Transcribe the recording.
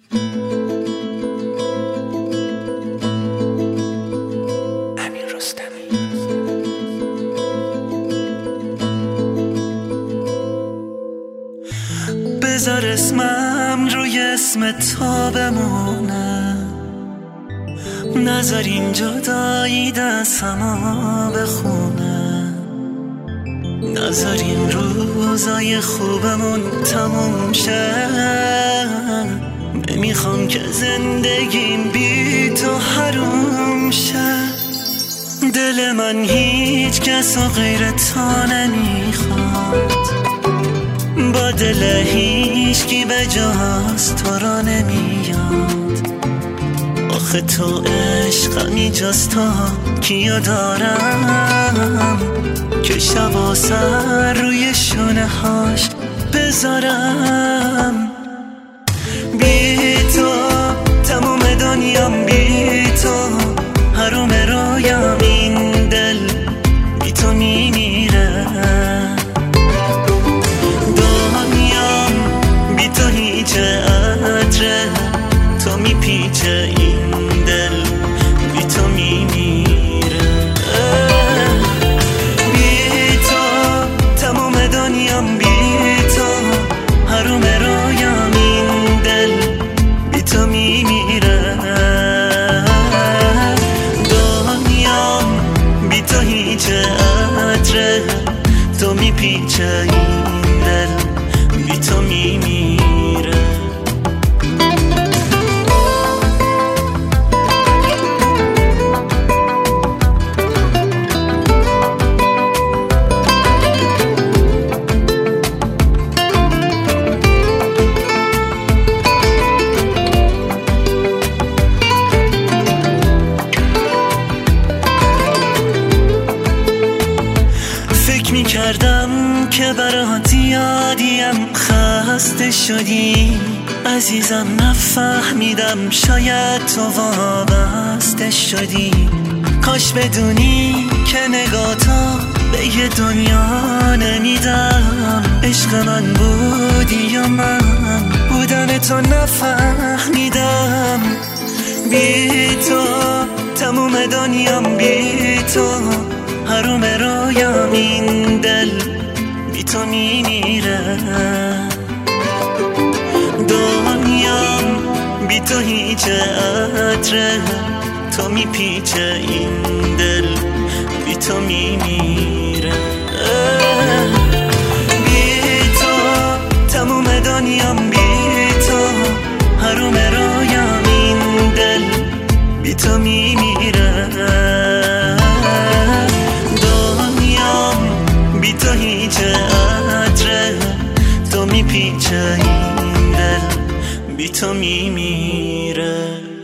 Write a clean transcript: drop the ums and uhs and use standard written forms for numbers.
بذار اسمم روی اسم تو بمونه، نذار این جدایی دست همه بخونه، نذار این روزای خوبمون تموم شه. نمیخوام که زندگیم بی تو حروم شه. دل من هیچ کس و غیر تو نمیخواد، با دل هیچکی به جز تو را نمیاد. آخه تو عشقمی جز تو کیو دارم که شب و سر روی شونه هاش بذارم. بی تو تموم دنیام، بی تو حروم رویام، این دل بی تو میمیره. دنیام بی تو هیچ عطره، تو میپیچه این دل بی تو میمیره. بی تو تموم دنیام، بی تو حروم رویام، این دل بی تو میمیره. دنیام بی تو هیچ عطره، تو میپیچه این دل بی تو میمیره. میکردم که برات یادیم خسته شدی عزیزم، نفهمیدم شاید تو وابسته شدی. کاش بدونی که نگاهتو به یه دنیا نمیدم. عشق من بودی یا من بودن تو نفهمیدم. بی تو تموم دنیام، بی تو حروم رویام، این دل بی تو میمیره. دنیام بی تو هیچ عطره، تو میپیچه این دل بی تو میمیره. بی تو تموم دنیام، بی تو حروم رویام، این دل بی تو میمیره. بی تو هیچ عطره، تو میپیچه این دل بی تو میمیره.